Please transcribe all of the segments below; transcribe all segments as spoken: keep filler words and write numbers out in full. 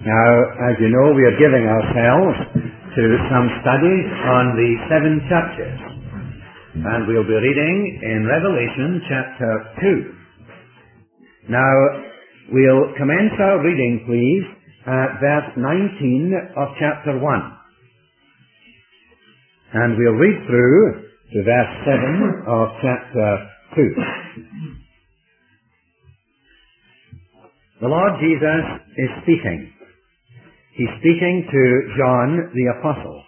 Now, as you know, we are giving ourselves to some studies on the seven churches. And we'll be reading in Revelation chapter two. Now, we'll commence our reading, please, at verse nineteen of chapter one. And we'll read through to verse seven of chapter two. The Lord Jesus is speaking. He's speaking to John the Apostle.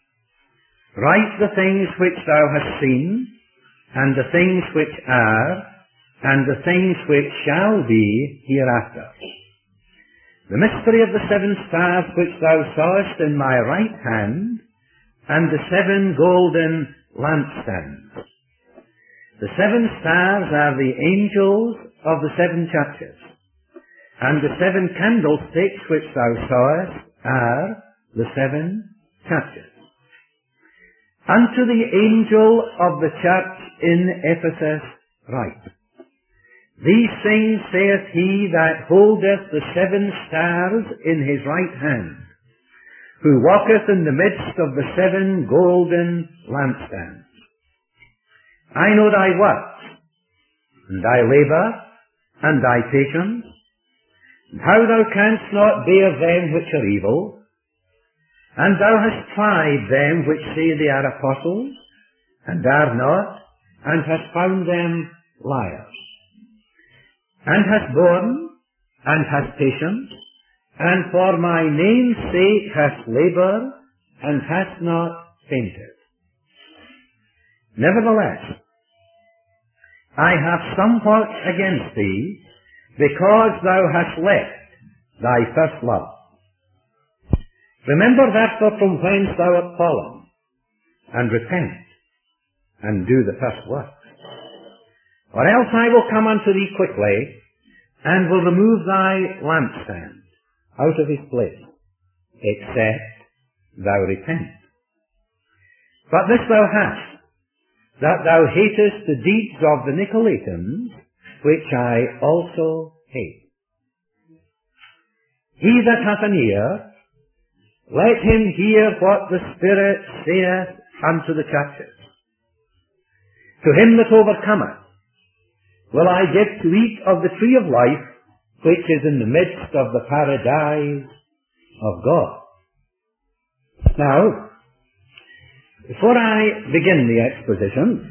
Write the things which thou hast seen, and the things which are, and the things which shall be hereafter. The mystery of the seven stars which thou sawest in my right hand, and the seven golden lampstands. The seven stars are the angels of the seven churches, and the seven candlesticks which thou sawest are the seven churches. Unto the angel of the church in Ephesus write, These things saith he that holdeth the seven stars in his right hand, who walketh in the midst of the seven golden lampstands. I know thy works, and thy labour, and thy patience, and how thou canst not bear them which are evil, and thou hast tried them which say they are apostles, and are not, and hast found them liars, and hast borne, and hast patience, and for my name's sake hast laboured, and hast not fainted. Nevertheless, I have somewhat against thee, because thou hast left thy first love. Remember therefore from whence thou art fallen, and repent, and do the first works. Or else I will come unto thee quickly, and will remove thy lampstand out of his place, except thou repent. But this thou hast, that thou hatest the deeds of the Nicolaitans, which I also hate. He that hath an ear, let him hear what the Spirit saith unto the churches. To him that overcometh will I give to eat of the tree of life, which is in the midst of the paradise of God. Now, before I begin the exposition,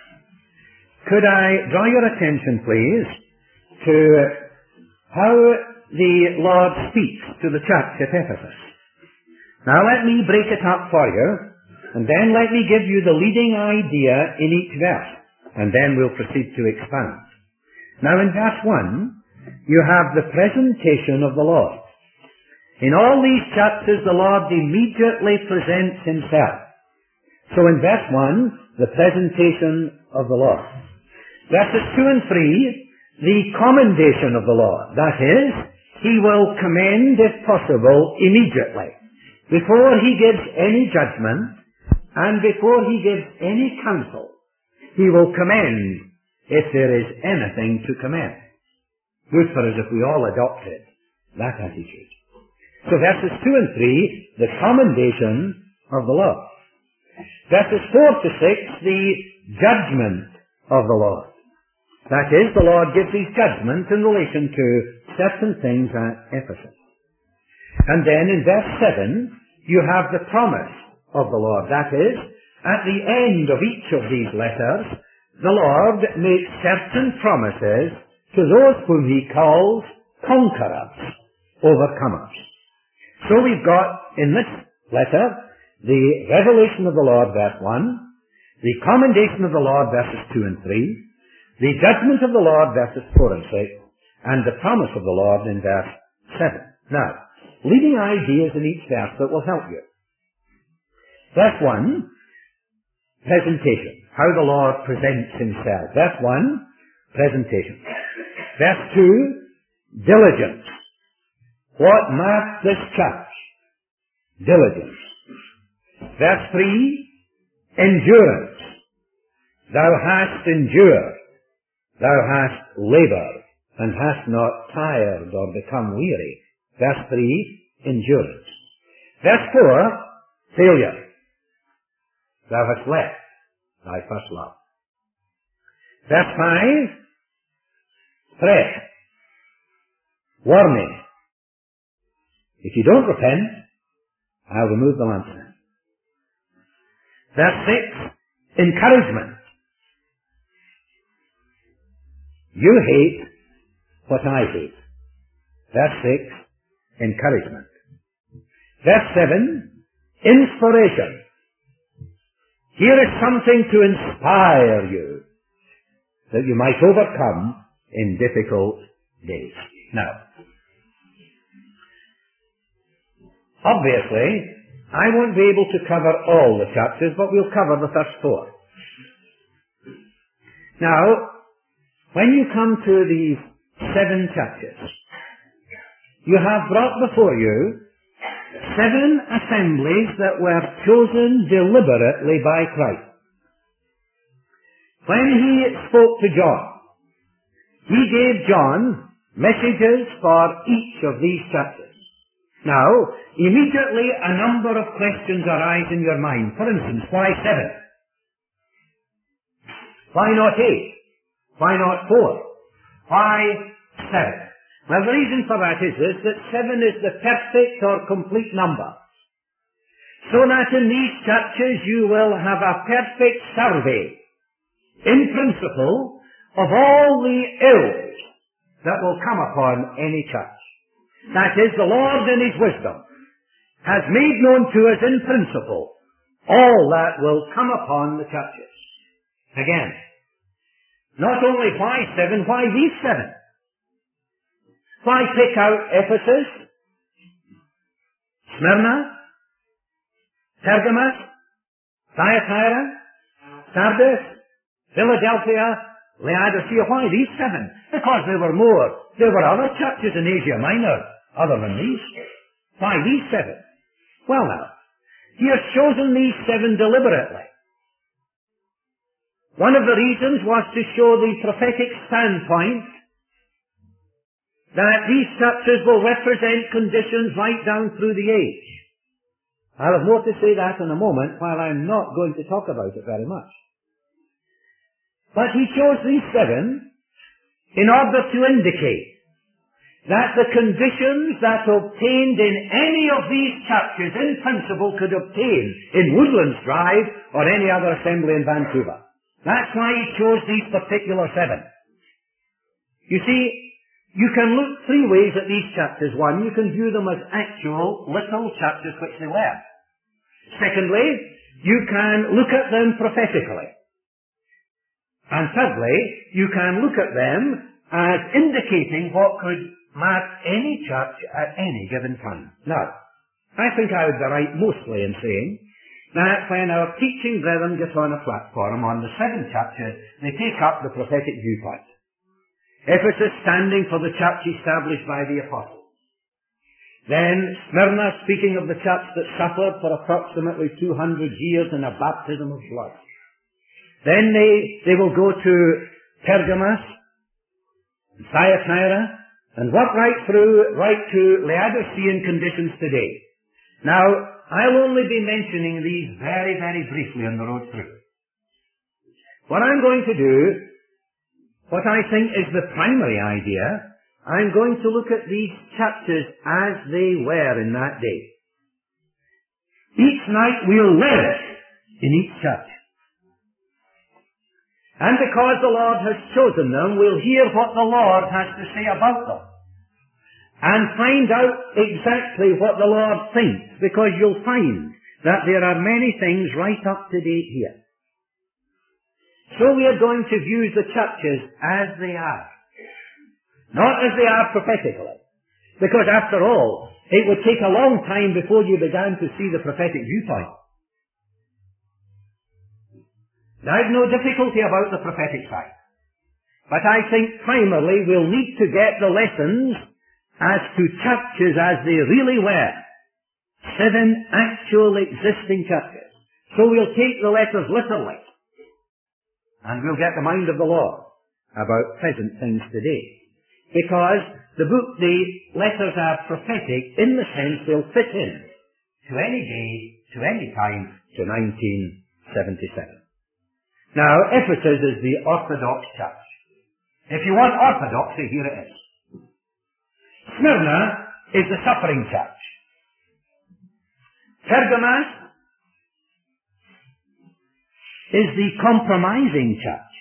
could I draw your attention, please, to how the Lord speaks to the church at Ephesus. Now let me break it up for you, and then let me give you the leading idea in each verse, and then we'll proceed to expound. Now in verse one, you have the presentation of the Lord. In all these chapters, the Lord immediately presents himself. So in verse one, the presentation of the Lord. Verses two and three, the commendation of the Lord. That is, he will commend, if possible, immediately. Before he gives any judgment, and before he gives any counsel, he will commend if there is anything to commend. Good for us if we all adopted that attitude. So verses two and three, the commendation of the Lord. Verses four to six, the judgment of the Lord. That is, the Lord gives his judgment in relation to certain things at Ephesus. And then in verse seven, you have the promise of the Lord. That is, at the end of each of these letters, the Lord makes certain promises to those whom he calls conquerors, overcomers. So we've got in this letter the revelation of the Lord, verse one, the commendation of the Lord, verses two and three, the judgment of the Lord, verses four and six, and the promise of the Lord in verse seven. Now, leading ideas in each verse that will help you. Verse one, presentation. How the Lord presents himself. Verse one, presentation. Verse two, diligence. What marks this church? Diligence. Verse three, endurance. Thou hast endured. Thou hast labored, and hast not tired or become weary. Verse three, endurance. Verse four, failure. Thou hast left thy first love. Verse five, threat. Warning. If you don't repent, I'll remove the lampstand. Verse six, encouragement. You hate what I hate. Verse six, encouragement. Verse seven, inspiration. Here is something to inspire you, that you might overcome in difficult days. Now, obviously, I won't be able to cover all the chapters, but we'll cover the first four. Now, when you come to these seven chapters, you have brought before you seven assemblies that were chosen deliberately by Christ. When he spoke to John, he gave John messages for each of these chapters. Now, immediately a number of questions arise in your mind. For instance, why seven? Why not eight? Why not four? Why seven? Well, the reason for that is this, that seven is the perfect or complete number. So that in these chapters you will have a perfect survey, in principle, of all the ills that will come upon any church. That is, the Lord in His wisdom has made known to us in principle all that will come upon the churches. Again, not only why seven, why these seven? Why pick out Ephesus, Smyrna, Pergamos, Thyatira, Sardis, Philadelphia, Laodicea? Why these seven? Because there were more. There were other churches in Asia Minor other than these. Why these seven? Well now, He has chosen these seven deliberately. One of the reasons was to show the prophetic standpoint that these chapters will represent conditions right down through the age. I'll have more to say that in a moment, while I'm not going to talk about it very much. But he chose these seven in order to indicate that the conditions that obtained in any of these chapters in principle could obtain in Woodlands Drive or any other assembly in Vancouver. That's why he chose these particular seven. You see, you can look three ways at these chapters. One, you can view them as actual little chapters, which they were. Secondly, you can look at them prophetically. And thirdly, you can look at them as indicating what could mark any church at any given time. Now, I think I would be right mostly in saying that when our teaching brethren get on a platform on the seven chapters, they take up the prophetic viewpoint. Ephesus standing for the church established by the apostles. Then Smyrna speaking of the church that suffered for approximately two hundred years in a baptism of blood. Then they, they will go to Pergamos, and Thyatira, and work right through, right to Laodicean conditions today. Now, I'll only be mentioning these very, very briefly on the road through. What I'm going to do, what I think is the primary idea, I'm going to look at these chapters as they were in that day. Each night we'll live in each church. And because the Lord has chosen them, we'll hear what the Lord has to say about them. And find out exactly what the Lord thinks, because you'll find that there are many things right up to date here. So we are going to view the churches as they are. Not as they are prophetically. Because after all, it would take a long time before you began to see the prophetic viewpoint. Now, I have no difficulty about the prophetic side. But I think primarily we'll need to get the lessons as to churches as they really were. Seven actual existing churches. So we'll take the letters literally. And we'll get the mind of the Lord about present things today. because the book, the letters are prophetic in the sense they'll fit in to any day, to any time, to nineteen seventy-seven. Now, Ephesus is the Orthodox Church. If you want orthodoxy, here it is. Smyrna is the Suffering Church. Pergamos is the Compromising Church.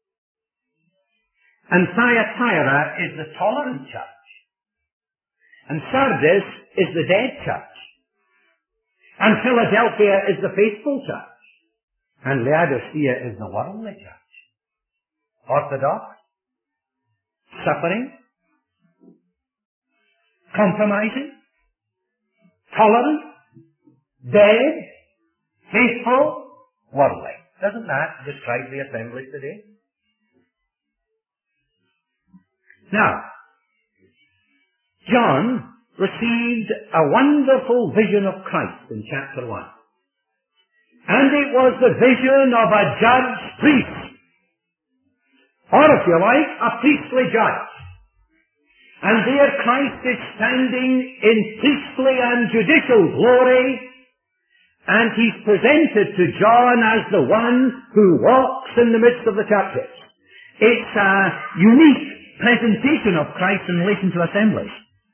And Thyatira is the Tolerant Church. And Sardis is the Dead Church. And Philadelphia is the Faithful Church. And Laodicea is the Worldly Church. Orthodox, suffering, compromising, tolerant, dead, faithful, worldly. Doesn't that describe the assembly today? Now, John received a wonderful vision of Christ in chapter one. And it was the vision of a judge priest. Or if you like, a priestly judge. And there Christ is standing in priestly and judicial glory, and he's presented to John as the one who walks in the midst of the churches. It's a unique presentation of Christ in relation to assemblies.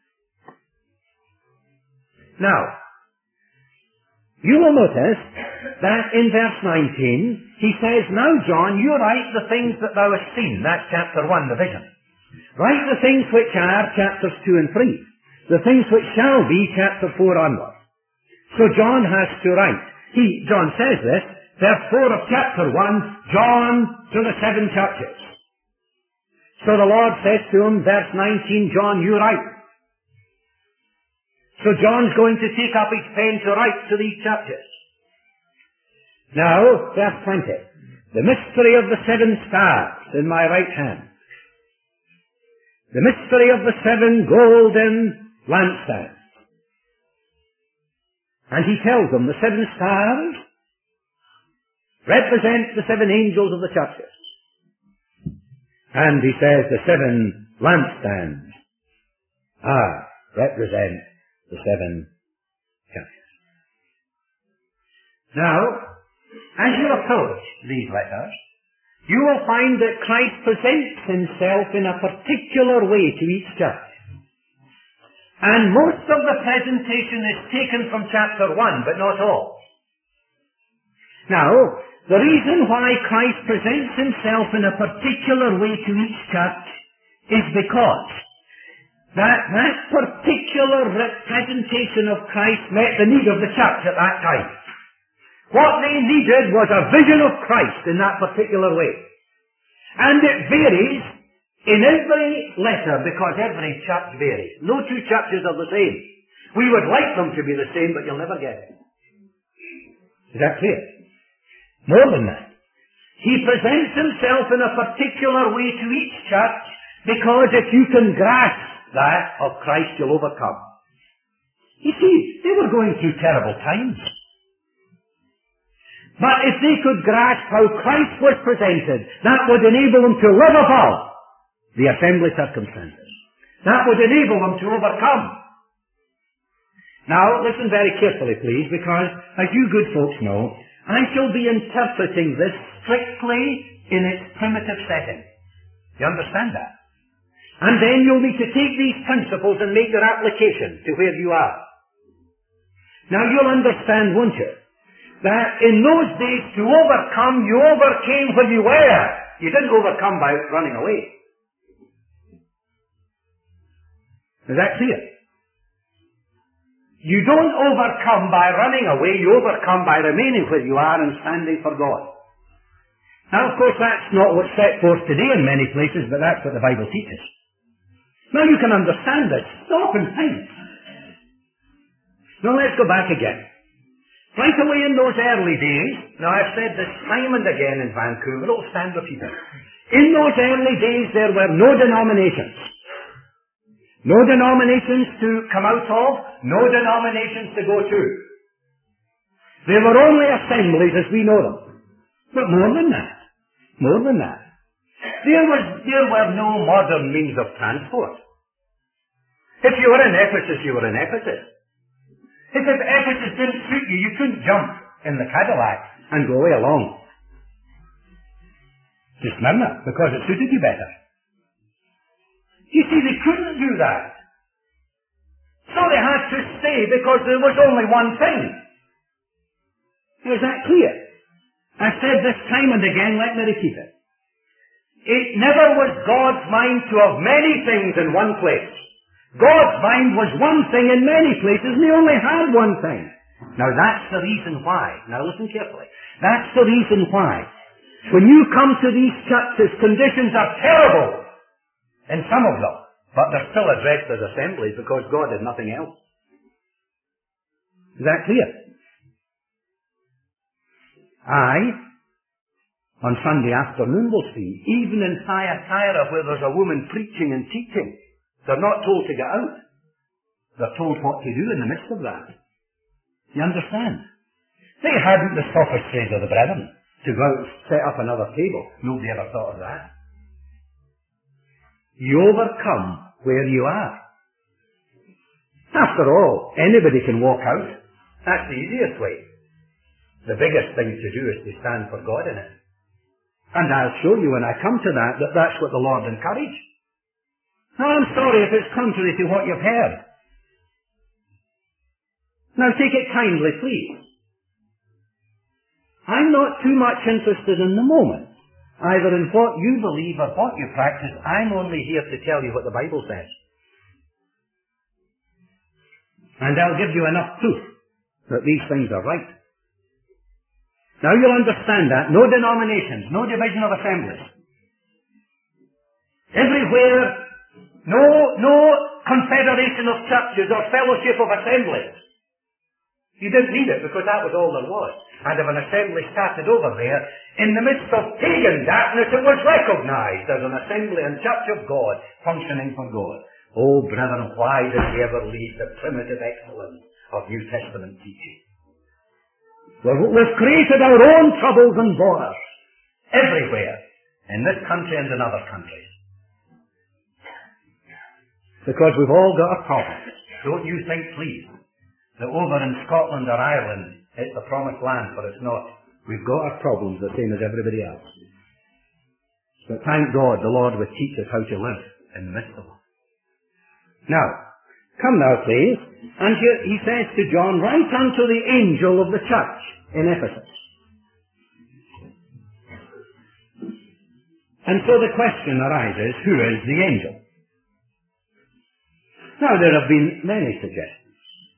Now, you will notice that in verse nineteen, he says, "Now, John, you write the things that thou hast seen." That's chapter one, the vision. Write the things which are, chapters two and three. The things which shall be, chapter four onward. So John has to write. He, John says this, verse four of chapter one, John to the seven churches. So the Lord says to him, verse nineteen, John, you write. So John's going to take up his pen to write to these churches. Now, verse twenty. The mystery of the seven stars in my right hand. The mystery of the seven golden lampstands. And he tells them the seven stars represent the seven angels of the churches. And he says the seven lampstands are represent the seven churches. Now, as you approach these letters, you will find that Christ presents himself in a particular way to each church. And most of the presentation is taken from chapter one, but not all. Now, the reason why Christ presents himself in a particular way to each church is because that that particular presentation of Christ met the need of the church at that time. What they needed was a vision of Christ in that particular way. And it varies in every letter because every church varies. No two churches are the same. We would like them to be the same, but you'll never get it. Is that clear? More than that. He presents himself in a particular way to each church because if you can grasp that of Christ, you'll overcome. You see, they were going through terrible times. But if they could grasp how Christ was presented, that would enable them to live above the assembly circumstances. That would enable them to overcome. Now, listen very carefully, please, because, as you good folks know, I shall be interpreting this strictly in its primitive setting. You understand that? And then you'll need to take these principles and make your application to where you are. Now, you'll understand, won't you, that in those days to overcome, you overcame where you were. You didn't overcome by running away. Is that clear? You don't overcome by running away, you overcome by remaining where you are and standing for God. Now, of course, that's not what's set forth today in many places, but that's what the Bible teaches. Now, you can understand this. Stop and think. Now, let's go back again. Right away in those early days, now I've said this time and again in Vancouver, it'll stand repeated. In those early days there were no denominations. No denominations to come out of, no denominations to go to. They were only assemblies as we know them. But more than that, more than that, There was, there were no modern means of transport. If you were in Ephesus, you were in Ephesus. If, if Ephesus didn't suit you, you couldn't jump in the Cadillac and go way along to Smyrna because it suited you better. You see, they couldn't do that. So they had to stay because there was only one thing. Is that clear? I've said this time and again, let me repeat it. It never was God's mind to have many things in one place. God's mind was one thing in many places, and He only had one thing. Now that's the reason why. Now listen carefully. That's the reason why. When you come to these churches, conditions are terrible in some of them, but they're still addressed as assemblies because God did nothing else. Is that clear? I, on Sunday afternoon, will see, even in Thyatira where there's a woman preaching and teaching, they're not told to get out. They're told what to do in the midst of that. You understand? They hadn't the sophistries of the brethren to go out and set up another table. Nobody ever thought of that. You overcome where you are. After all, anybody can walk out. That's the easiest way. The biggest thing to do is to stand for God in it. And I'll show you when I come to that, that that's what the Lord encouraged. Now I'm sorry if it's contrary to what you've heard. Now take it kindly, please. I'm not too much interested in the moment, either in what you believe or what you practice. I'm only here to tell you what the Bible says. And I'll give you enough proof that these things are right. Now you'll understand that. No denominations, no division of assemblies. Everywhere, no, no confederation of churches or fellowship of assemblies. You didn't need it because that was all there was. And if an assembly started over there, in the midst of pagan darkness, it was recognized as an assembly and church of God, functioning for God. Oh, brethren, why did we ever leave the primitive excellence of New Testament teaching? Well, we've created our own troubles and borders everywhere, in this country and in other countries. Because we've all got a problem. Don't you think, please, that over in Scotland or Ireland, it's the promised land, but it's not. We've got our problems the same as everybody else. But thank God the Lord would teach us how to live in the midst of them. Now, come now, please. And here he says to John, write unto the angel of the church in Ephesus. And so the question arises, who is the angel? Now, there have been many suggestions.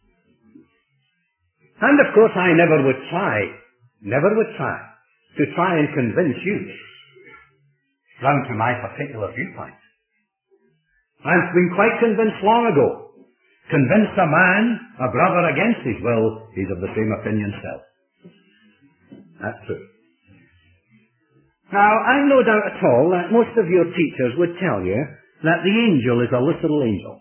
And of course, I never would try, never would try, to try and convince you round to my particular viewpoint. I've been quite convinced long ago. Convinced a man, a brother against his will, he's of the same opinion still. That's true. Now, I'm no doubt at all that most of your teachers would tell you that the angel is a literal angel.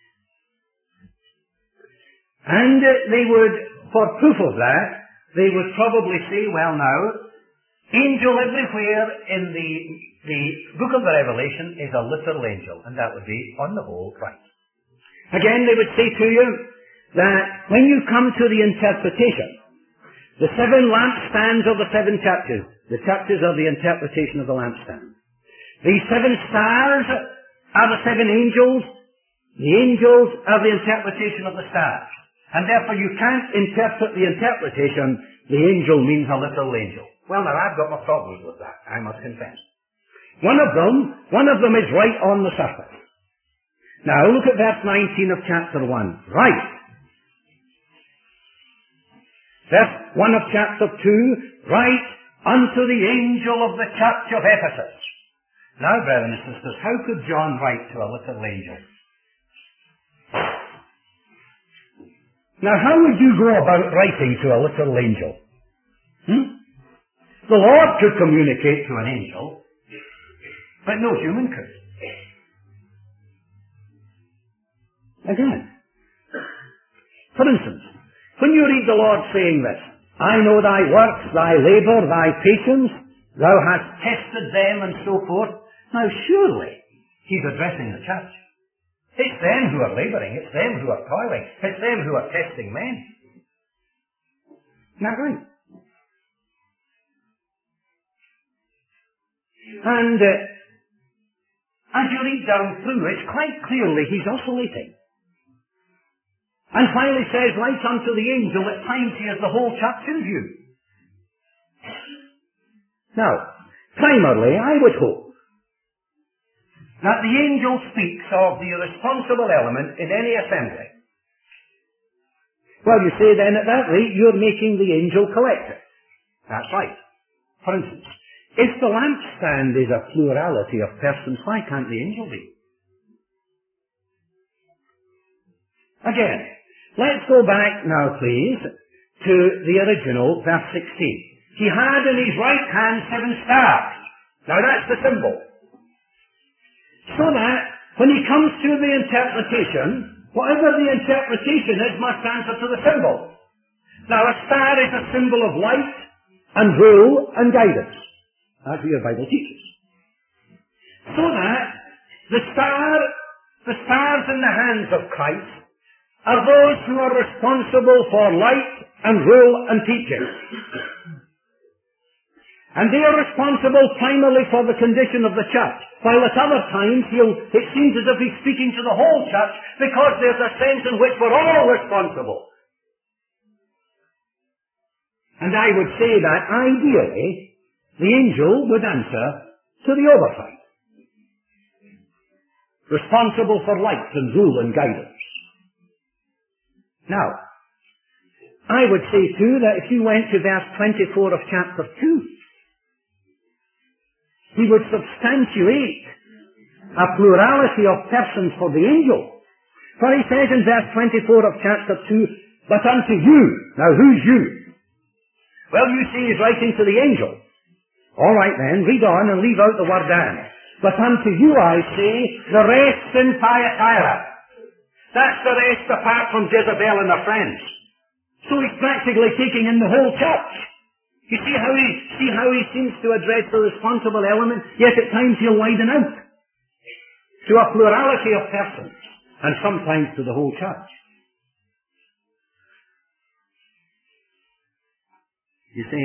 And uh, they would, for proof of that, they would probably say, well now, angel everywhere in the, the book of the Revelation is a literal angel, and that would be, on the whole, right. Again, they would say to you that when you come to the interpretation, the seven lampstands of the seven churches, the churches are the interpretation of the lampstand. These seven stars are the seven angels, the angels are the interpretation of the stars. And therefore you can't interpret the interpretation, the angel means a literal angel. Well now, I've got my problems with that, I must confess. One of them, one of them is right on the surface. Now look at verse nineteen of chapter one. Right. Verse one of chapter two. Right unto the angel of the church of Ephesus. Now, brethren and sisters, how could John write to a literal angel? Now, how would you go about writing to a literal angel? Hmm? The Lord could communicate to an angel, but no human could. Again, for instance, when you read the Lord saying this, I know thy works, thy labour, thy patience, thou hast tested them and so forth, Now surely he's addressing the church. It's them who are labouring, it's them who are toiling, it's them who are testing men. Isn't that right? And uh, as you read down through, it's quite clearly he's oscillating. And finally says, like unto the angel, at times he has the whole church in view. Now, primarily, I would hope that the angel speaks of the responsible element in any assembly. Well, you say then at that rate, you're making the angel collective. That's right. For instance, if the lampstand is a plurality of persons, why can't the angel be? Again, let's go back now, please, to the original, verse sixteen. He had in his right hand seven stars. Now that's the symbol. So that, when he comes to the interpretation, whatever the interpretation is must answer to the symbol. Now a star is a symbol of light and rule and guidance. That's what your Bible teaches. So that the star, the stars in the hands of Christ are those who are responsible for light and rule and teaching. And they are responsible primarily for the condition of the church, while at other times he'll, it seems as if he's speaking to the whole church, because there's a sense in which we're all responsible. And I would say that ideally, the angel would answer to the oversight. Responsible for light and rule and guidance. Now, I would say too that if you went to verse twenty-four of chapter two, he would substantiate a plurality of persons for the angel. For he says in verse twenty-four of chapter two, but unto you. Now who's you? Well, you see he's writing to the angel. All right then, read on and leave out the word and. But unto you I say, the rest in Thyatira. That's the rest apart from Jezebel and her friends. So he's practically taking in the whole church. You see how he, see how he seems to address the responsible element, yet at times he'll widen out to a plurality of persons, and sometimes to the whole church. You see,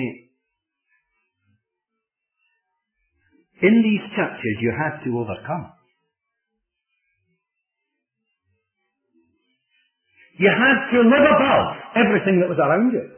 in these churches you had to overcome. You had to live above everything that was around you.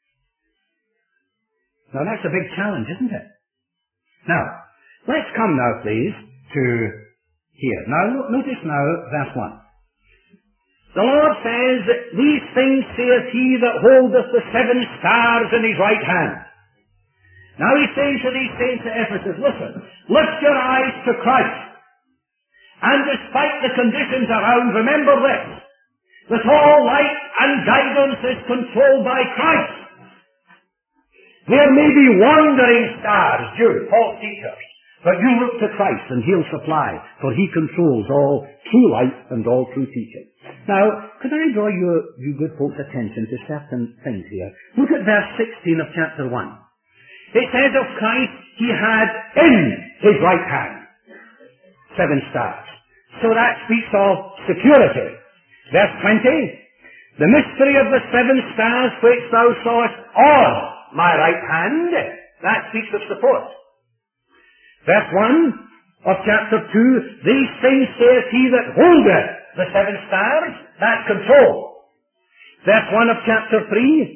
Now that's a big challenge, isn't it? Now, let's come now, please, to here. Now, notice now, verse one. The Lord says, these things saith he that holdeth the seven stars in his right hand. Now he's saying to these saints at Ephesus, listen, lift your eyes to Christ. And despite the conditions around, remember this, that all light and guidance is controlled by Christ. There may be wandering stars, Jews, false teachers, but you look to Christ and he'll supply, for he controls all true light and all true teaching. Now, could I draw your, you good folks' attention to certain things here? Look at verse sixteen of chapter one. It says of Christ, he had in his right hand seven stars. So that speaks of security. Verse twenty, the mystery of the seven stars which thou sawest on my right hand, that speaks of support. Verse one of chapter two, these things saith he that holdeth the seven stars, that's control. Verse one of chapter three,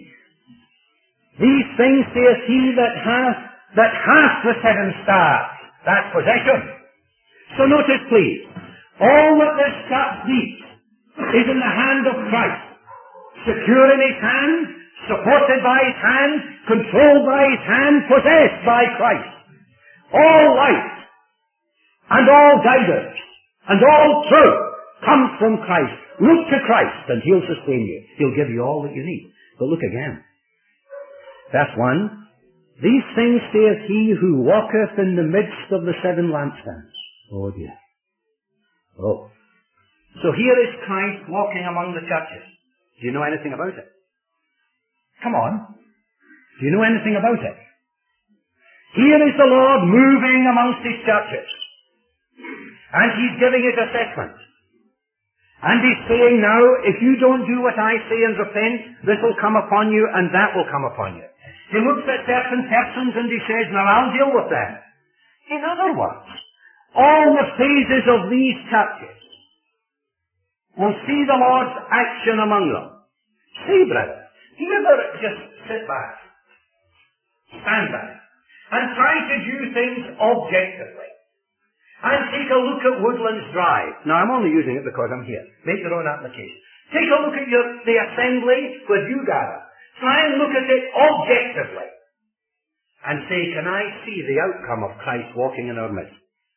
these things saith he that hath, that hath the seven stars, that's possession. So notice please, all that this church needs is in the hand of Christ, secure in his hand, supported by his hand, controlled by his hand, possessed by Christ. All light and all guidance and all truth comes from Christ. Look to Christ and he'll sustain you. He'll give you all that you need. But look again. Verse one, these things saith he who walketh in the midst of the seven lampstands. Oh dear. Oh. So here is Christ walking among the churches. Do you know anything about it? Come on. Do you know anything about it? Here is the Lord moving amongst his churches. And he's giving his assessment. And he's saying, now, if you don't do what I say and repent, this will come upon you and that will come upon you. He looks at certain persons and he says, now I'll deal with them. In other words, all the phases of these churches will see the Lord's action among them. See, brother, do you ever just sit back, stand back, and try to do things objectively? And take a look at Woodlands Drive. Now, I'm only using it because I'm here. Make your own application. Take a look at your, the assembly where you gather. Try and look at it objectively. And say, can I see the outcome of Christ walking in our midst?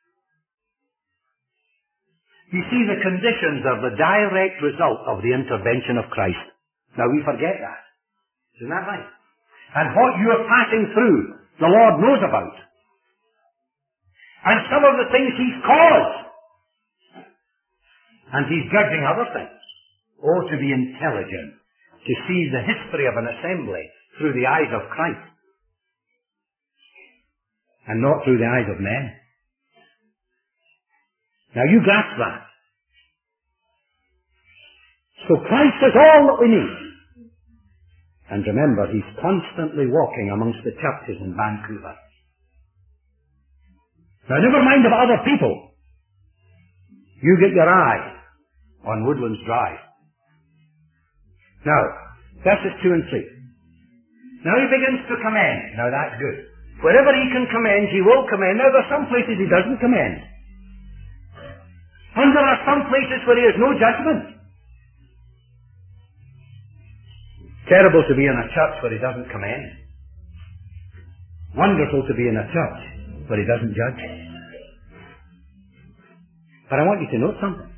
You see, the conditions are the direct result of the intervention of Christ. Now, we forget that. Isn't that right? And what you are passing through, the Lord knows about. And some of the things he's caused. And he's judging other things. Oh, to be intelligent. To see the history of an assembly through the eyes of Christ. And not through the eyes of men. Now you grasp that. So Christ is all that we need. And remember, he's constantly walking amongst the churches in Vancouver. Now, never mind about other people. You get your eye on Woodlands Drive. Now, verses two and three. Now he begins to commend. Now that's good. Wherever he can commend, he will commend. Now there are some places he doesn't commend. And there are some places where he has no judgment. Terrible to be in a church where he doesn't commend. Wonderful to be in a church where he doesn't judge. But I want you to note something.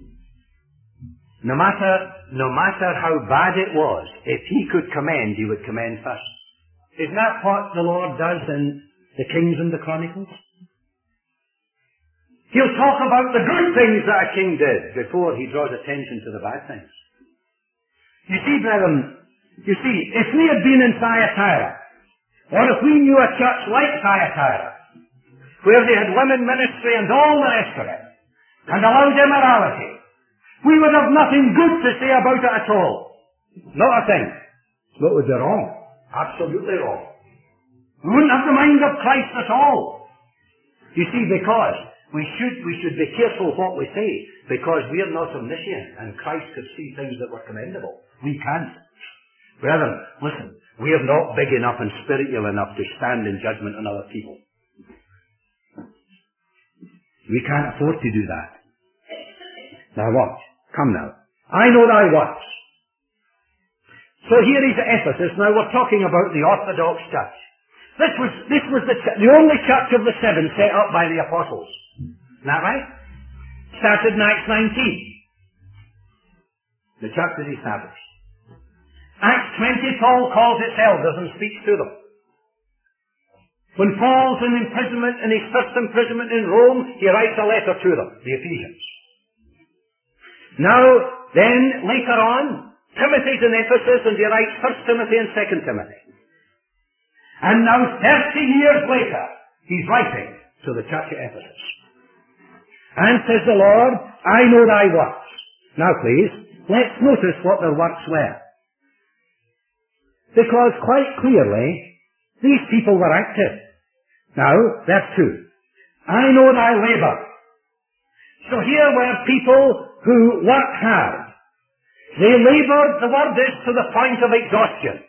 No matter, no matter how bad it was, if he could commend, he would commend first. Isn't that what the Lord does in the Kings and the Chronicles? He'll talk about the good things that a king did before he draws attention to the bad things. You see, brethren, you see, if we had been in Thyatira, or if we knew a church like Thyatira, where they had women ministry and all the rest of it, and allowed immorality, we would have nothing good to say about it at all. Not a thing. What would be wrong? Absolutely wrong. We wouldn't have the mind of Christ at all. You see, because we should, we should be careful what we say, because we are not omniscient, and Christ could see things that were commendable. We can't. Brethren, listen, we are not big enough and spiritual enough to stand in judgment on other people. We can't afford to do that. Now watch. Come now. I know thy works. So here is Ephesus. Now we're talking about the Orthodox Church. This was, this was the, ch- the only church of the seven set up by the apostles. Isn't that right? Started in Acts nineteen. The church is established. Acts twenty, Paul calls its elders and speaks to them. When Paul's in imprisonment, in his first imprisonment in Rome, he writes a letter to them, the Ephesians. Now, then, later on, Timothy's in Ephesus and he writes First Timothy and Second Timothy. And now, thirty years later, he's writing to the church at Ephesus. And says the Lord, I know thy works. Now please, let's notice what their works were. Because quite clearly, these people were active. Now, verse two. I know thy labour. So here were people who worked hard. They laboured, the word is, to the point of exhaustion.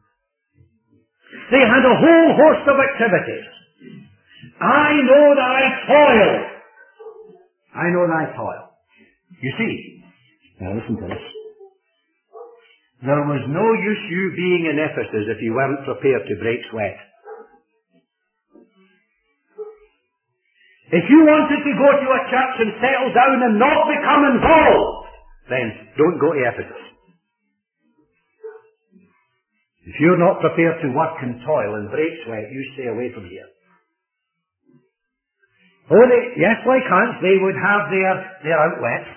They had a whole host of activities. I know thy toil. I know thy toil. You see, now listen to this. There was no use you being in Ephesus if you weren't prepared to break sweat. If you wanted to go to a church and settle down and not become involved, then don't go to Ephesus. If you're not prepared to work and toil and break sweat, you stay away from here. Oh, they, yes, why can't they would have their, their outlets.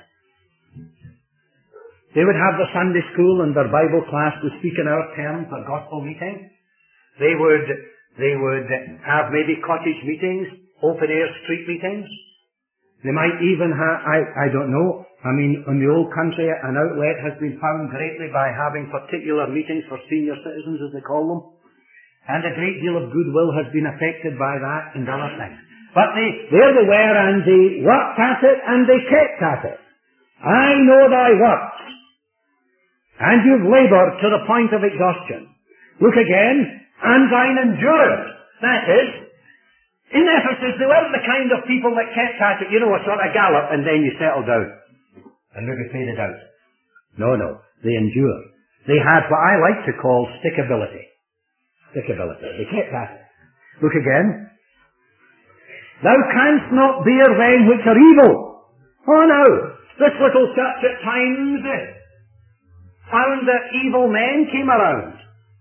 They would have their Sunday school and their Bible class to speak in our terms, their gospel meeting. They would, they would have maybe cottage meetings, open air street meetings. They might even have, I, I don't know, I mean, in the old country, an outlet has been found greatly by having particular meetings for senior citizens, as they call them. And a great deal of goodwill has been affected by that and other things. But they, there they were, and they worked at it, and they kept at it. I know thy works, and you've laboured to the point of exhaustion. Look again, and thine endurance. That is, in Ephesus, they weren't the kind of people that kept at it, you know, a sort of gallop, and then you settle down, and maybe faded out. No, no, they endured. They had what I like to call stickability. Stickability. They kept at it. Look again. Thou canst not bear them which are evil. Oh no, this little church at times found that evil men came around.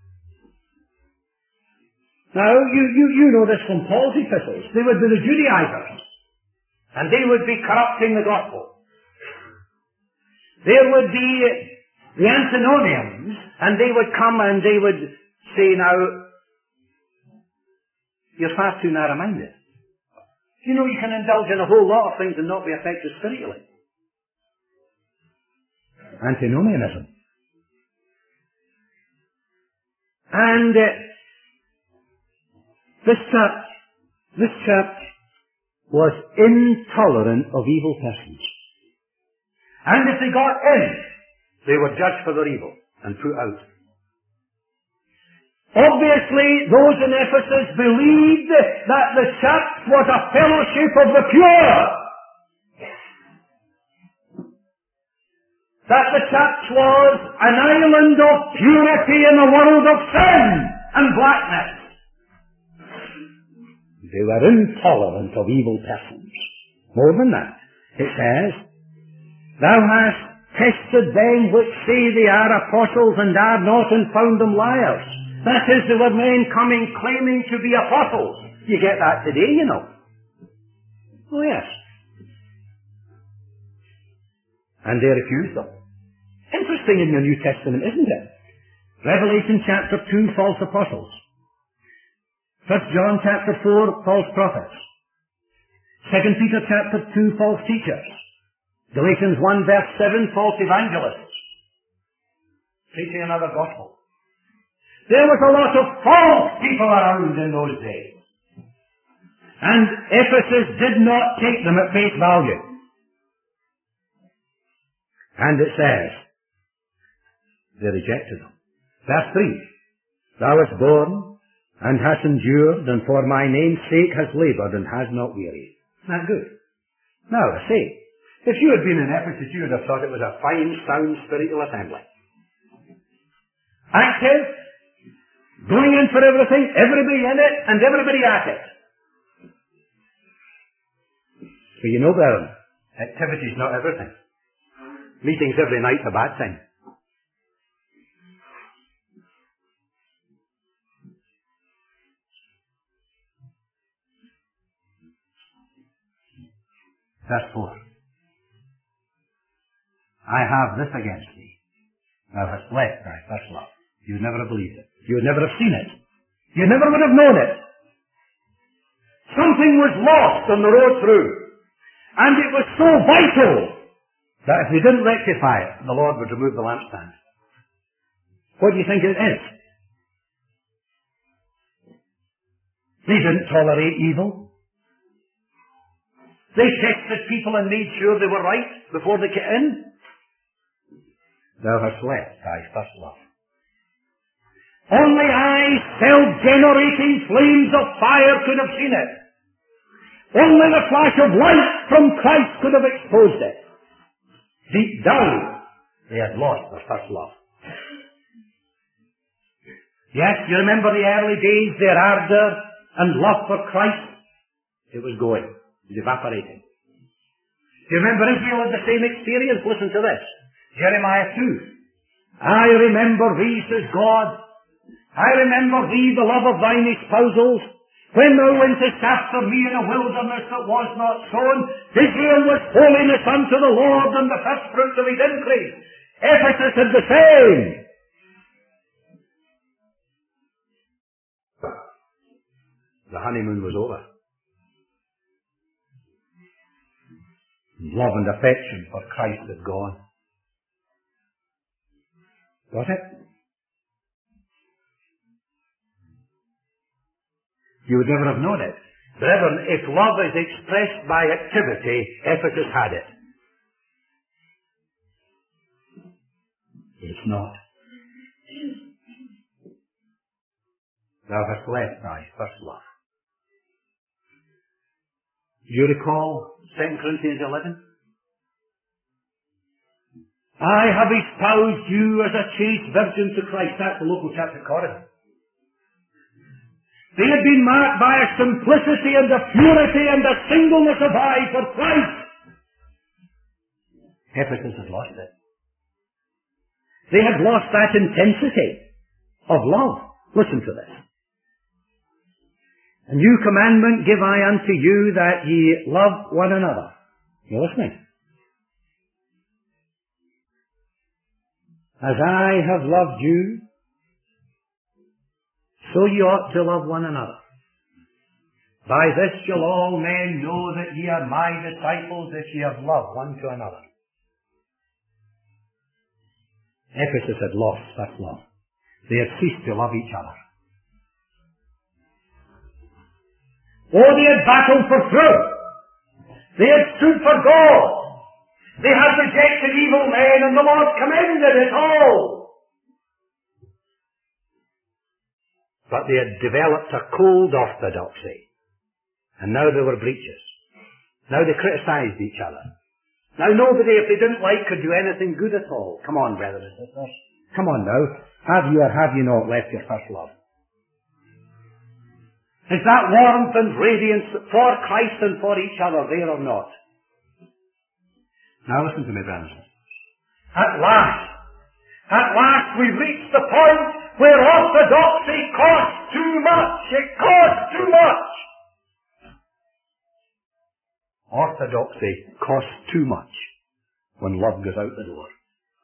Now, you, you, you know this from Paul's epistles. They would be the Judaizers, and they would be corrupting the gospel. There would be the antinomians, and they would come and they would say, now, you're far too narrow-minded. You know, you can indulge in a whole lot of things and not be affected spiritually. Antinomianism. And uh, this church, this church was intolerant of evil persons. And if they got in, they were judged for their evil and put out. Obviously, those in Ephesus believed that the church was a fellowship of the pure. That the church was an island of purity in a world of sin and blackness. They were intolerant of evil persons. More than that, it says, Thou hast tested them which say they are apostles and are not, and found them liars. That is, there were men coming claiming to be apostles. You get that today, you know. Oh yes. And they refused them. Interesting in the New Testament, isn't it? Revelation chapter two, false apostles. First John chapter four, false prophets. Second Peter chapter two, false teachers. Galatians one verse seven, false evangelists. Preaching another gospel. There was a lot of false people around in those days. And Ephesus did not take them at face value. And it says, they rejected them. Verse three, Thou wast born, and hast endured, and for my name's sake hast laboured, and hast not wearied. Isn't that good? Now, I say, if you had been in Ephesus, you would have thought it was a fine, sound, spiritual assembly. Active, going in for everything, everybody in it, and everybody at it. But you know, brethren, activity's not everything. Meetings every night's a bad thing. Verse four. I have this against thee. Thou hast left thy first love. You would never have believed it. You would never have seen it. You never would have known it. Something was lost on the road through. And it was so vital that if they didn't rectify it, the Lord would remove the lampstand. What do you think it is? They didn't tolerate evil. They tested people and made sure they were right before they came in. Thou hast left thy first love. Only eyes, self-generating flames of fire could have seen it. Only the flash of light from Christ could have exposed it. Deep down, they had lost their first love. Yes, you remember the early days, their ardour and love for Christ? It was going. It was evaporating. Do you remember Israel had the same experience? Listen to this. Jeremiah two. I remember thee, says God. I remember thee, the love of thine espousals, when thou wentest after me in a wilderness that was not sown. Israel was holiness unto the Lord, and the first fruits of his increase. Ephesus had the same. The honeymoon was over. Love and affection for Christ had gone. Got it? You would never have known it. Brethren, if love is expressed by activity, Ephesus had it. It's not. Thou hast left thy first love. Do you recall Second Corinthians eleven? I have espoused you as a chaste virgin to Christ. That's the local church at Corinth. They had been marked by a simplicity and a purity and a singleness of eye for Christ. Ephesus had lost it. They had lost that intensity of love. Listen to this. A new commandment give I unto you, that ye love one another. You listening? As I have loved you, so ye ought to love one another. By this shall all men know that ye are my disciples, if ye have love one to another. Ephesus had lost that love. They had ceased to love each other. Oh, they had battled for truth. They had stood for God. They had rejected evil men, and the Lord commended it all. But they had developed a cold orthodoxy. And now there were breaches. Now they criticised each other. Now nobody, if they didn't like, could do anything good at all. Come on, brothers and sisters. Come on now. Have you or have you not left your first love? Is that warmth and radiance for Christ and for each other there or not? Now listen to me, brothers and sisters. At last, at last we've reached the point where orthodoxy costs too much. It costs too much. Orthodoxy costs too much when love goes out the door.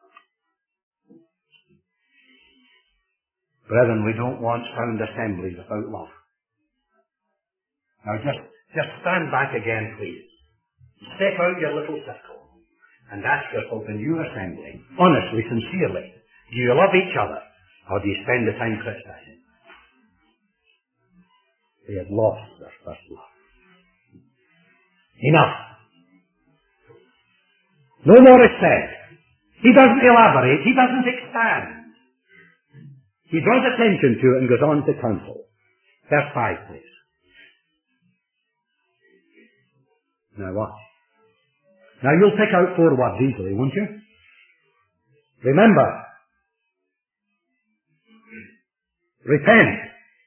Brethren, we don't want sound assemblies without love. Now just, just stand back again, please. Step out your little circle and ask yourself in your assembly, honestly, sincerely, do you love each other or do you spend the time criticizing? They had lost their first love. Enough. No more is said. He doesn't elaborate. He doesn't expand. He draws attention to it and goes on to counsel. Verse five, please. Now what? Now you'll pick out four words easily, won't you? Remember. Repent.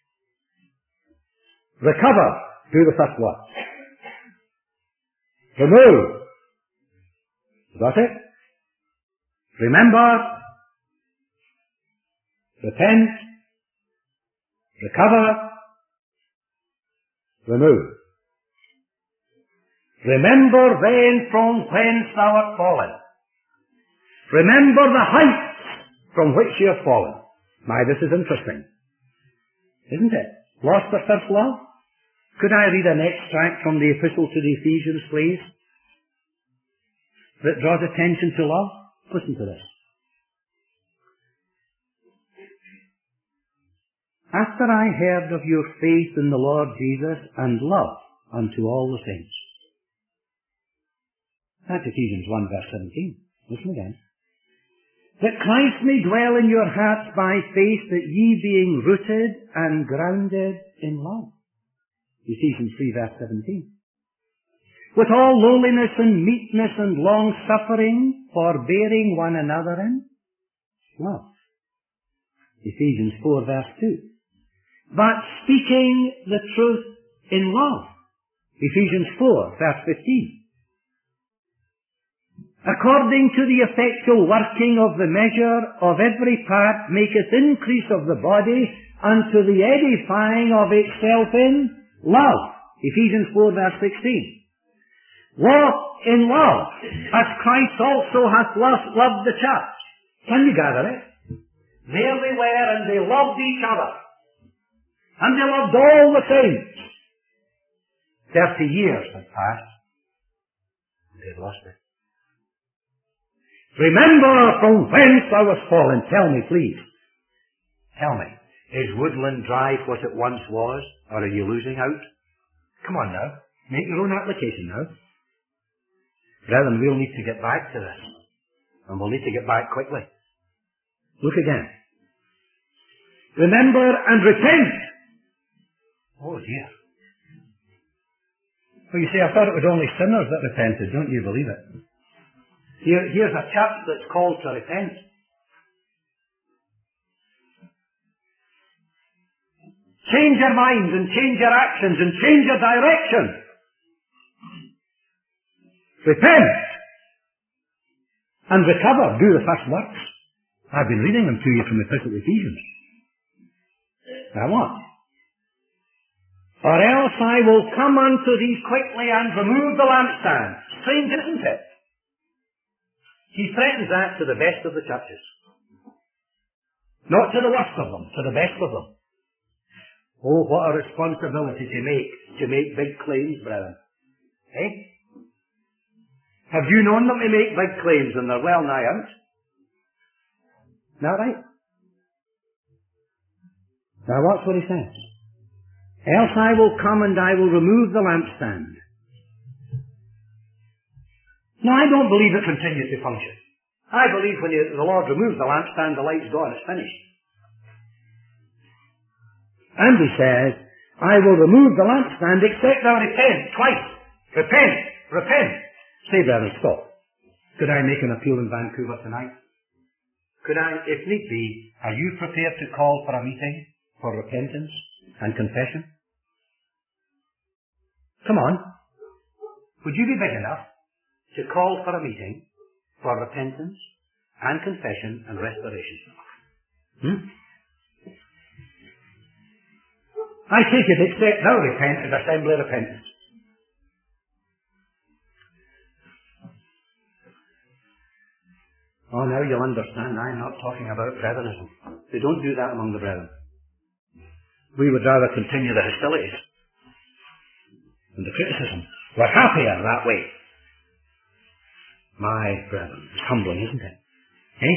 Recover. Do the first word. Remove. Got it? Remember. Repent. Recover. Remove. Remember then from whence thou art fallen. Remember the heights from which you have fallen. My, this is interesting. Isn't it? Lost their first love? Could I read an extract from the epistle to the Ephesians, please? That draws attention to love? Listen to this. After I heard of your faith in the Lord Jesus and love unto all the saints. That's Ephesians one verse seventeen. Listen again. That Christ may dwell in your hearts by faith, that ye being rooted and grounded in love. Ephesians three verse seventeen. With all lowliness and meekness and long suffering, forbearing one another in love. Ephesians four verse two. But speaking the truth in love. Ephesians four verse fifteen. According to the effectual working of the measure of every part maketh increase of the body unto the edifying of itself in love. Ephesians four verse sixteen. Walk in love, as Christ also hath loved the church. Can you gather it? There they were, and they loved each other. And they loved all the saints. Thirty years had passed. They had lost it. Remember from whence thou wast fallen. Tell me, please. Tell me, is Woodland Drive what it once was, or are you losing out? Come on now. Make your own application now. Brethren, we'll need to get back to this. And we'll need to get back quickly. Look again. Remember and repent. Oh dear. Well, you see, I thought it was only sinners that repented. Don't you believe it? Here, here's a church that's called to repent. Change your minds and change your actions and change your direction. Repent and recover. Do the first works. I've been reading them to you from the Epistle of Ephesians. Now what? Or else I will come unto thee quickly and remove the lampstand. Strange, isn't it? He threatens that to the best of the churches. Not to the worst of them, to the best of them. Oh, what a responsibility to make, to make big claims, brethren. Eh? Have you known them to make big claims and they're well nigh out? Now right? Now watch what he says. Else I will come and I will remove the lampstand. Now I don't believe it continues to function. I believe when you, the Lord removes the lampstand, the light's gone, it's finished. And he says, I will remove the lampstand except thou repent. Twice. Repent. Repent. Say, brethren, stop. Could I make an appeal in Vancouver tonight? Could I, if need be, Are you prepared to call for a meeting for repentance and confession? Come on. Would you be big enough to call for a meeting for repentance and confession and restoration? Hmm? I take it, except thou repent and assembly repentance. Oh, now you'll understand. I'm not talking about bretherism. They don't do that among the brethren. We would rather continue the hostilities and the criticism. We're happier that way. My brethren, it's humbling, isn't it? Eh?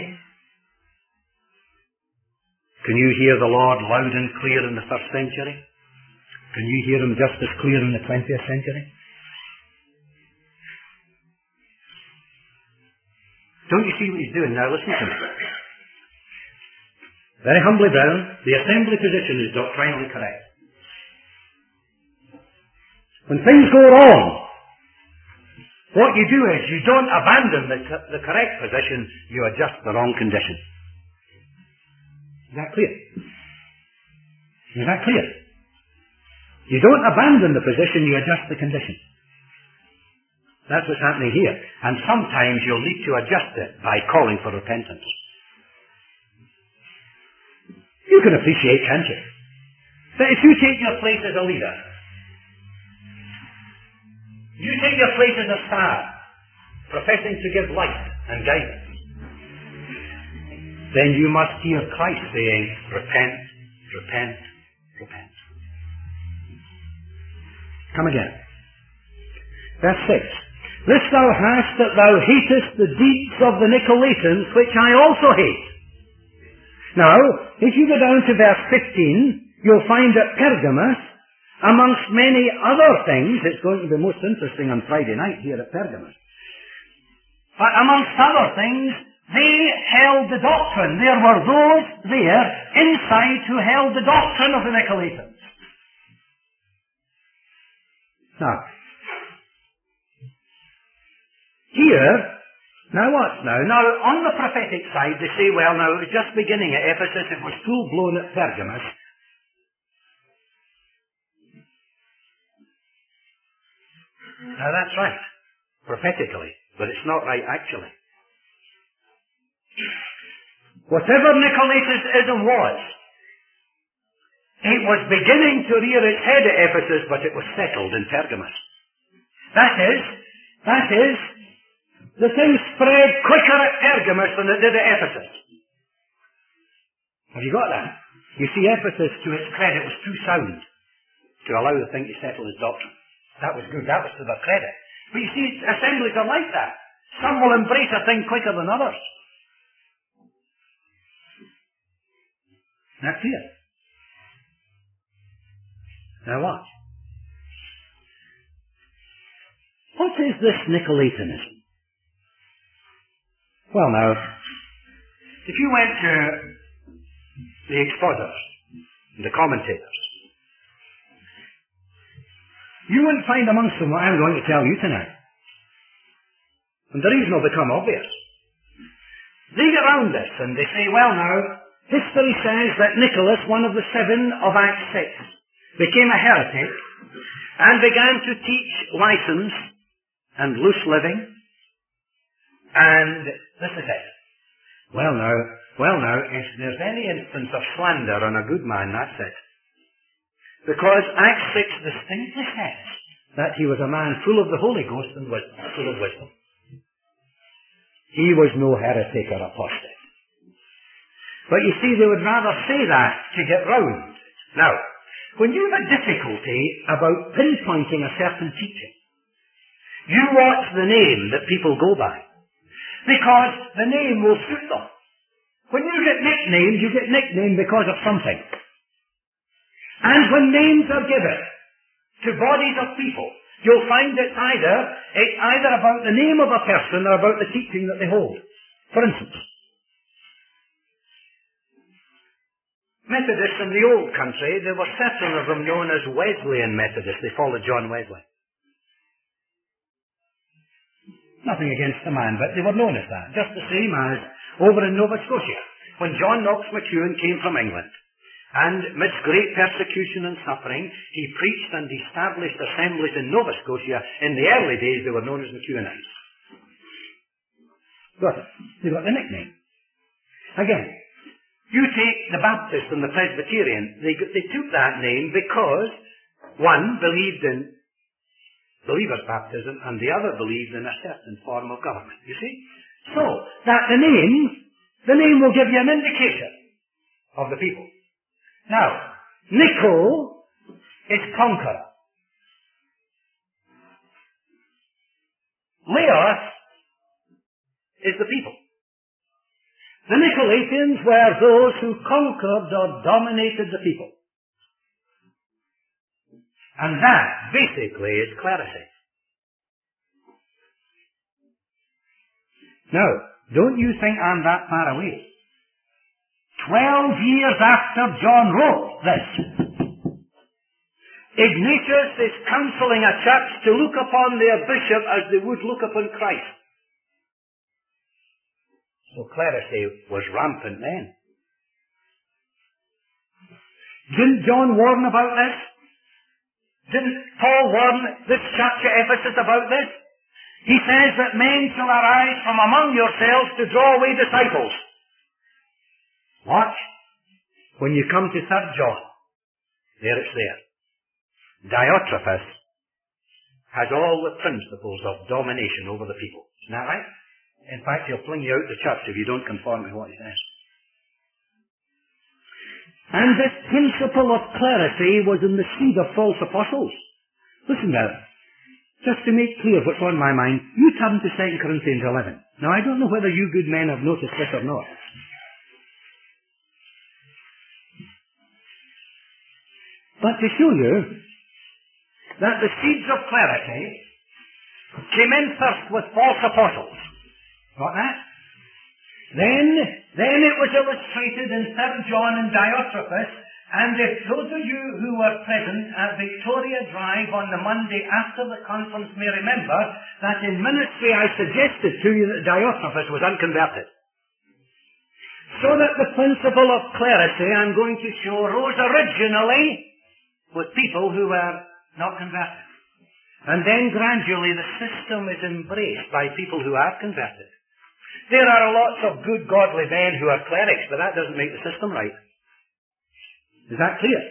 Can you hear the Lord loud and clear in the first century? Can you hear him just as clear in the twentieth century? Don't you see what he's doing now? Listen to me. Very humbly, brethren, the assembly position is doctrinally correct. When things go wrong, what you do is you don't abandon the, the correct position, you adjust the wrong condition. Is that clear? Is that clear? You don't abandon the position, you adjust the condition. That's what's happening here. And sometimes you'll need to adjust it by calling for repentance. You can appreciate, can't you, that if you take your place as a leader, you take your place as a star, professing to give light and guidance, then you must hear Christ saying, repent, repent, repent. Come again. Verse six. This thou hast, that thou hatest the deeds of the Nicolaitans, which I also hate. Now, if you go down to verse fifteen, you'll find that Pergamos, amongst many other things, it's going to be most interesting on Friday night here at Pergamos, but amongst other things, they held the doctrine. There were those there inside who held the doctrine of the Nicolaitans. Now, here, now what now? Now, on the prophetic side, they say, well, now, it was just beginning at Ephesus, it was full blown at Pergamos. Now, that's right, prophetically, but it's not right actually. Whatever Nicolaitanism was, it was beginning to rear its head at Ephesus, but it was settled in Pergamos. That is, that is, the thing spread quicker at Pergamos than it did at Ephesus. Have you got that? You see, Ephesus, to its credit, was too sound to allow the thing to settle its doctrine. That was good. That was to their credit. But you see, assemblies are like that. Some will embrace a thing quicker than others. That's it. Now watch. What is this Nicolaitanism? Well now, if you went to the expositors, the commentators, you wouldn't find amongst them what I'm going to tell you tonight. And the reason will become obvious. They get round this and they say, well now, history says that Nicholas, one of the seven of Acts six, became a heretic and began to teach license and loose living. And this is it. Well now, well now, if there's any instance of slander on a good man, that's it. Because Acts six distinctly says that he was a man full of the Holy Ghost and wisdom, full of wisdom. He was no heretic or apostate. But you see, they would rather say that to get round. Now, when you have a difficulty about pinpointing a certain teaching, you watch the name that people go by. Because the name will suit them. When you get nicknamed, you get nicknamed because of something. And when names are given to bodies of people, you'll find it's either, it's either about the name of a person or about the teaching that they hold. For instance, Methodists in the old country, there were certain of them known as Wesleyan Methodists. They followed John Wesley. Nothing against the man, but they were known as that. Just the same as over in Nova Scotia, when John Knox McEwen came from England. And amidst great persecution and suffering, he preached and established assemblies in Nova Scotia. In the early days, they were known as McEwenites. Got it. They got the nickname. Again, you take the Baptist and the Presbyterian, they, they took that name because one believed in believer's baptism and the other believed in a certain form of government. You see? So, that the name, the name will give you an indication of the people. Now, Nichol is conqueror. Laos is the people. The Nicolaitans were those who conquered or dominated the people. And that, basically, is clerisy. Now, don't you think I'm that far away? Twelve years after John wrote this, Ignatius is counseling a church to look upon their bishop as they would look upon Christ. So clerisy was rampant then. Didn't John warn about this? Didn't Paul warn this church at Ephesus about this? He says that men shall arise from among yourselves to draw away disciples. Watch. When you come to Third John, there it's there. Diotrephes has all the principles of domination over the people. Isn't that right? In fact, he'll fling you out the church if you don't conform to what he says. And this principle of clerisy was in the seed of false apostles. Listen now, just to make clear what's on my mind, you turn to Second Corinthians eleven. Now, I don't know whether you good men have noticed this or not. But to show you that the seeds of clerisy came in first with false apostles. Got that? Then, then it was illustrated in Third John and Diotrephes, and if those of you who were present at Victoria Drive on the Monday after the conference may remember that in ministry I suggested to you that Diotrephes was unconverted. So that the principle of clerisy, I'm going to show, rose originally with people who were not converted. And then gradually the system is embraced by people who are converted. There are lots of good godly men who are clerics, but that doesn't make the system right. Is that clear?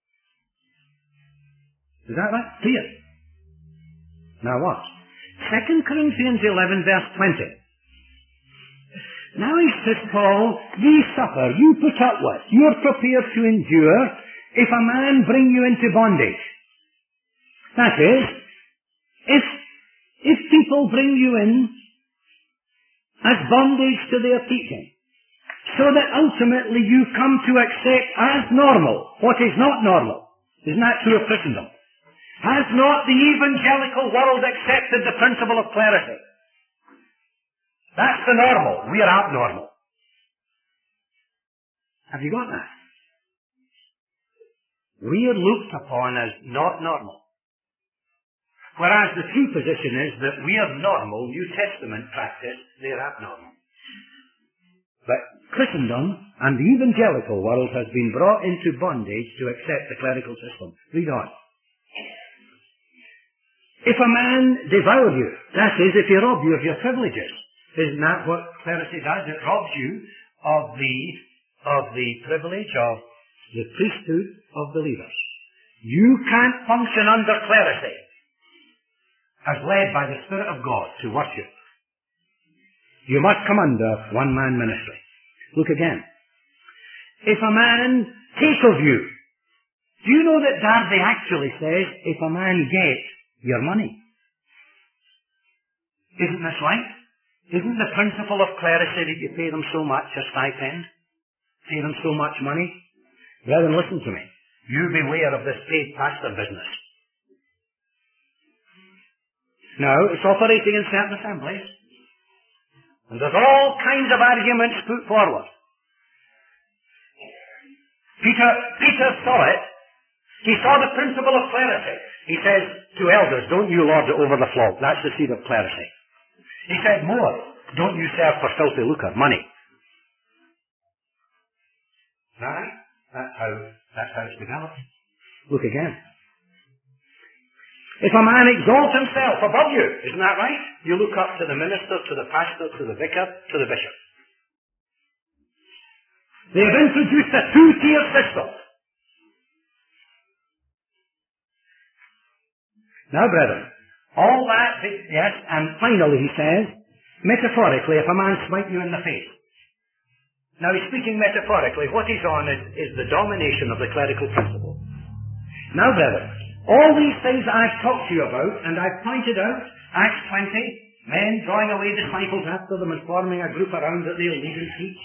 Is that right? Clear. Now what? Second Corinthians eleven verse twenty. Now he says, Paul, ye suffer, you put up with, you are prepared to endure if a man bring you into bondage. That is, if, if people bring you in as bondage to their teaching, so that ultimately you come to accept as normal what is not normal. Isn't that true of Christendom? Has not the evangelical world accepted the principle of clarity? That's the normal. We are abnormal. Have you got that? We are looked upon as not normal. Whereas the true position is that we are normal, New Testament practice, they're abnormal. But Christendom and the evangelical world has been brought into bondage to accept the clerical system. Read on. If a man devour you, that is, if he rob you of your privileges, isn't that what clerisy does? It robs you of the, of the privilege of the priesthood of believers. You can't function under clerisy as led by the Spirit of God to worship. You must come under one-man ministry. Look again. If a man take of you, do you know that Darby actually says, if a man get your money? Isn't this right? Isn't the principle of clerisy that you pay them so much a stipend? Pay them so much money? Brethren, listen to me. You beware of this paid pastor business. Now, it's operating in certain assemblies. And there's all kinds of arguments put forward. Peter, Peter saw it. He saw the principle of clerisy. He says to elders, don't you lord it over the flock. That's the seed of clerisy. He said more, don't you serve for filthy lucre, money. Right? That's how, that's how it's developed. Look again. If a man exalt himself above you, isn't that right? You look up to the minister, to the pastor, to the vicar, to the bishop. They have introduced a two-tier system. Now, brethren, all that, yes, and finally he says, metaphorically, if a man smite you in the face. Now he's speaking metaphorically. What he's on is, is the domination of the clerical principle. Now, brethren, all these things I've talked to you about, and I've pointed out, Acts twenty, men drawing away disciples after them and forming a group around that they'll lead and teach.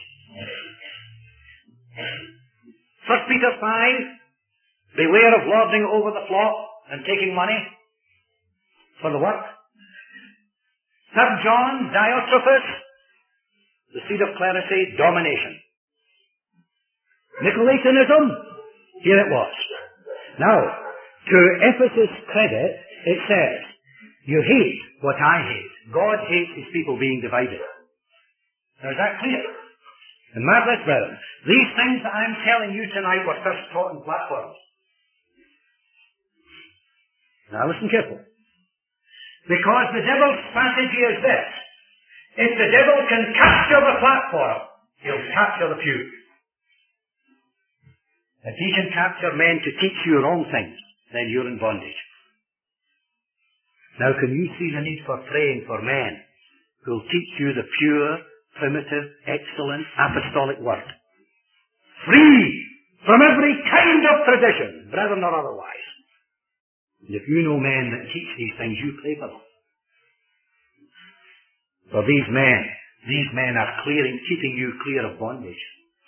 First Peter five, beware of lording over the flock and taking money for the work. Third John, Diotrephes, the seed of clerisy, domination. Nicolaitanism, here it was. Now, to Ephesus' credit, it says, you hate what I hate. God hates his people being divided. Now, is that clear? And mark this, brethren, these things that I'm telling you tonight were first taught in platforms. Now listen carefully. Because the devil's strategy is this. If the devil can capture the platform, he'll capture the pew. If he can capture men to teach you wrong things, then you're in bondage. Now can you see the need for praying for men who will teach you the pure, primitive, excellent, apostolic word? Free from every kind of tradition, brethren or otherwise. And if you know men that teach these things, you pray for them. For these men, these men are clearing, keeping you clear of bondage.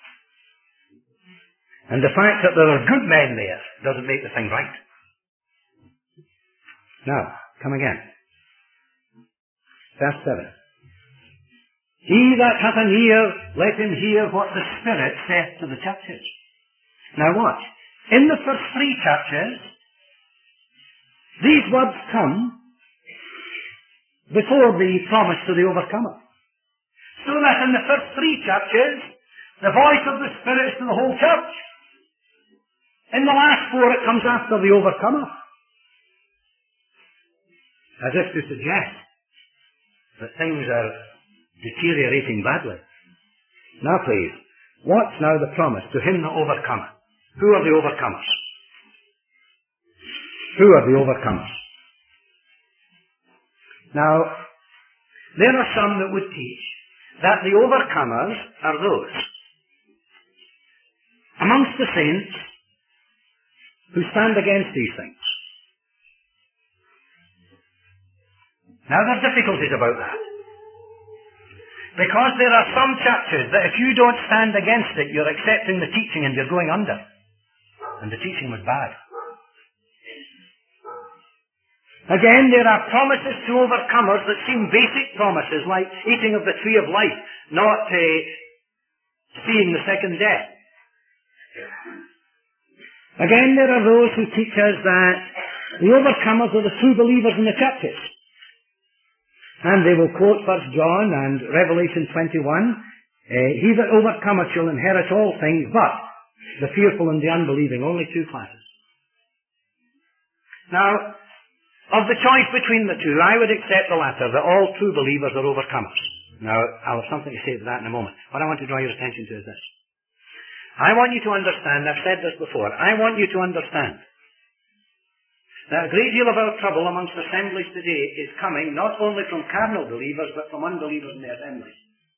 And the fact that there are good men there doesn't make the thing right. Now, come again. Verse seven. He that hath an ear, let him hear what the Spirit saith to the churches. Now watch. In the first three churches, these words come before the promise to the overcomer. So that in the first three churches, the voice of the Spirit is to the whole church. In the last four, it comes after the overcomer. As if to suggest that things are deteriorating badly. Now please, watch now the promise to him that overcometh. Who are the overcomers? Who are the overcomers? Now, there are some that would teach that the overcomers are those amongst the saints who stand against these things. Now there are difficulties about that. Because there are some churches that if you don't stand against it, you're accepting the teaching and you're going under. And the teaching was bad. Again, there are promises to overcomers that seem basic promises, like eating of the tree of life, not uh, seeing the second death. Again, there are those who teach us that the overcomers are the true believers in the churches. And they will quote First John and Revelation twenty-one, uh, he that overcometh shall inherit all things, but the fearful and the unbelieving, only two classes. Now, of the choice between the two, I would accept the latter, that all true believers are overcomers. Now, I'll have something to say to that in a moment. What I want to draw your attention to is this. I want you to understand, I've said this before, I want you to understand that a great deal of our trouble amongst assemblies today is coming not only from carnal believers, but from unbelievers in the assemblies.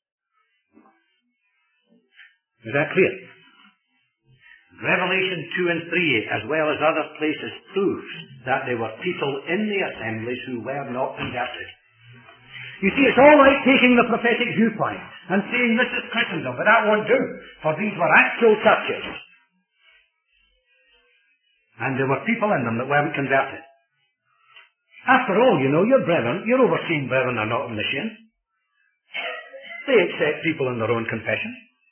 Is that clear? Revelation two and three, as well as other places, proves that there were people in the assemblies who were not converted. You see, it's all right taking the prophetic viewpoint and saying this is Christendom, but that won't do, for these were actual churches. And there were people in them that weren't converted. After all, you know, your brethren, your overseen brethren are not omniscient. They accept people in their own confession.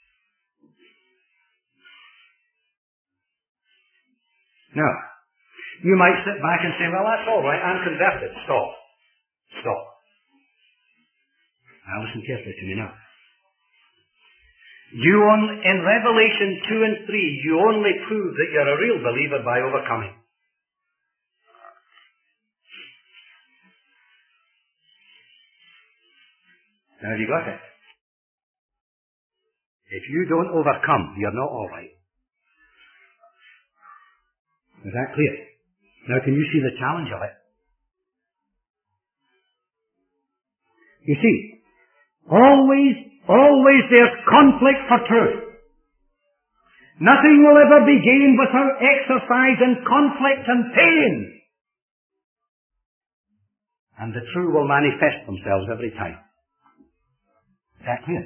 Now, you might sit back and say, well, that's all right, I'm converted. Stop. Stop. Now listen carefully to me now. You only, in Revelation two and three, you only prove that you're a real believer by overcoming. Now have you got it? If you don't overcome, you're not all right. Is that clear? Now can you see the challenge of it? You see, always, always there's conflict for truth. Nothing will ever be gained without exercise and conflict and pain. And the true will manifest themselves every time. Is that clear?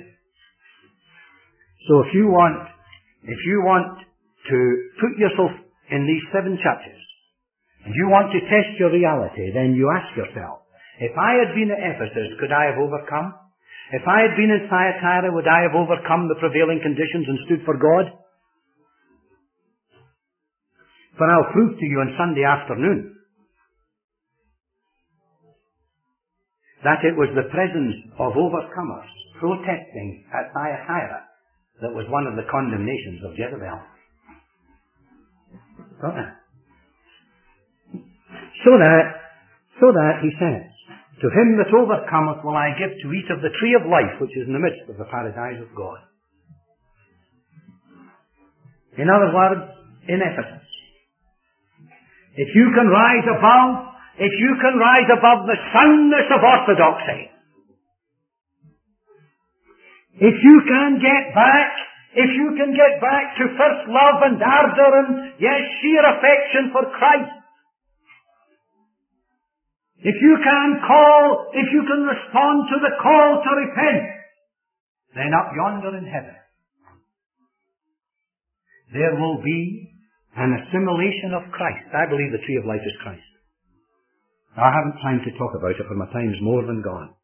So if you want, if you want to put yourself in these seven churches, and you want to test your reality, then you ask yourself, if I had been at Ephesus, could I have overcome? If I had been in Thyatira, would I have overcome the prevailing conditions and stood for God? For I'll prove to you on Sunday afternoon that it was the presence of overcomers protesting at Thyatira that was one of the condemnations of Jezebel. Got that? So that, so that, he says, to him that overcometh will I give to eat of the tree of life which is in the midst of the paradise of God. In other words, in Ephesus, if you can rise above, if you can rise above the soundness of orthodoxy, if you can get back, if you can get back to first love and ardour and, yes, sheer affection for Christ, if you can call, if you can respond to the call to repent, then up yonder in heaven, there will be an assimilation of Christ. I believe the tree of life is Christ. Now, I haven't time to talk about it, for my time's more than gone.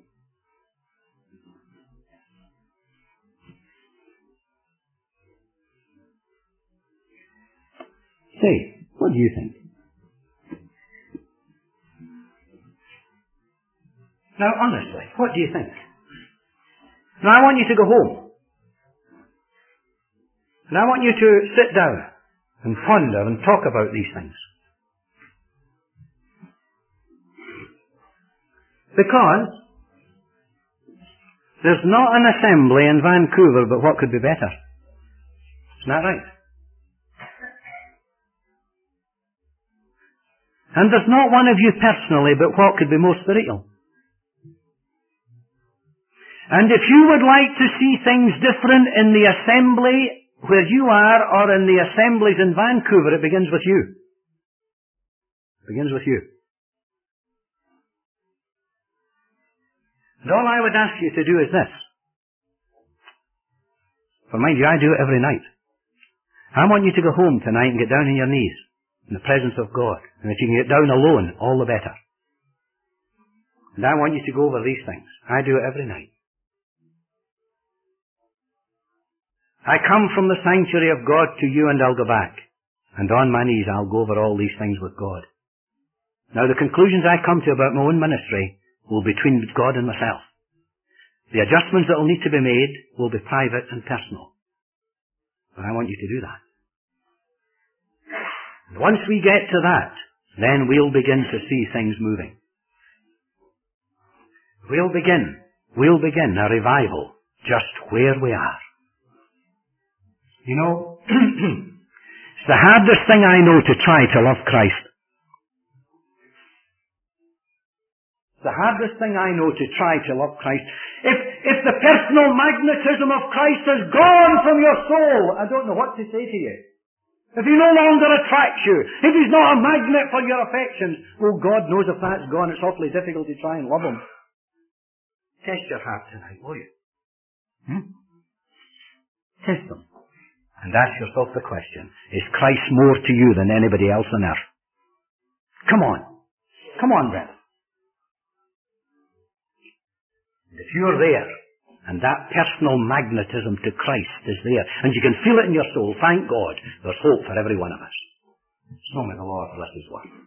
Say, what do you think? Now, honestly, what do you think? Now, I want you to go home. And I want you to sit down and ponder and talk about these things. Because there's not an assembly in Vancouver but what could be better. Isn't that right? And there's not one of you personally but what could be more spiritual. And if you would like to see things different in the assembly where you are or in the assemblies in Vancouver, it begins with you. It begins with you. And all I would ask you to do is this. For mind you, I do it every night. I want you to go home tonight and get down on your knees in the presence of God. And if you can get down alone, all the better. And I want you to go over these things. I do it every night. I come from the sanctuary of God to you and I'll go back. And on my knees I'll go over all these things with God. Now the conclusions I come to about my own ministry will be between God and myself. The adjustments that will need to be made will be private and personal. But I want you to do that. And once we get to that, then we'll begin to see things moving. We'll begin, we'll begin a revival just where we are. You know, it's the hardest thing I know to try to love Christ. The hardest thing I know to try to love Christ. If, if the personal magnetism of Christ is gone from your soul, I don't know what to say to you. If he no longer attracts you, if he's not a magnet for your affections, well, God knows if that's gone, it's awfully difficult to try and love him. Test your heart tonight, will you? Hmm? Test them. And ask yourself the question, is Christ more to you than anybody else on earth? Come on. Come on, brother. If you're there, and that personal magnetism to Christ is there, and you can feel it in your soul, thank God, there's hope for every one of us. So may the Lord bless his word.